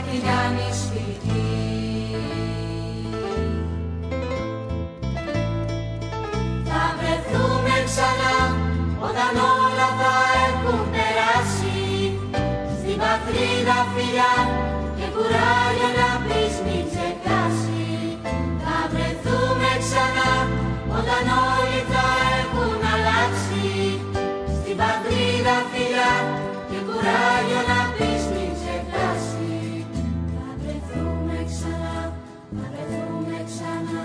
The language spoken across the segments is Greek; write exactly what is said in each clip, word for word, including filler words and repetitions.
την κάνεις φιλική. Θα βρεθούμε ξανά όταν όλα θα έχουν περάσει, στην πατρίδα φιλιά και κουράγιο να πεις μην ξεχάσει. Θα βρεθούμε ξανά όταν όλοι θα έχουν αλλάξει, στην πατρίδα φιλιά και κουράγιο να πεις μην ξεχάσει. Θα βρεθούμε ξανά, θα βρεθούμε ξανά.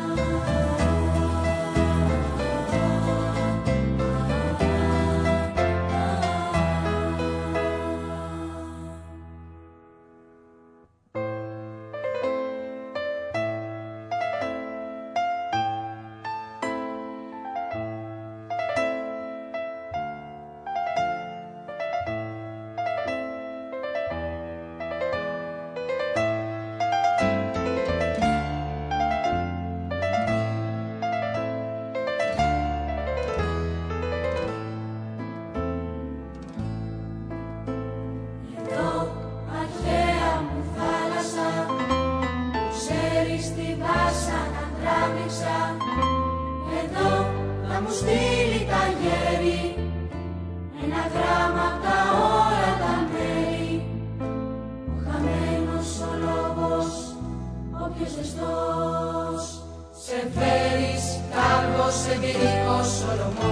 Εδώ θα μου στείλει τα γέρι ένα γράμμα απ' τα όρατα μέρη. Ο χαμένος ο λόγος, ο πιο ζεστός, σε φέρεις κάργος εμπειρικός Σολομών.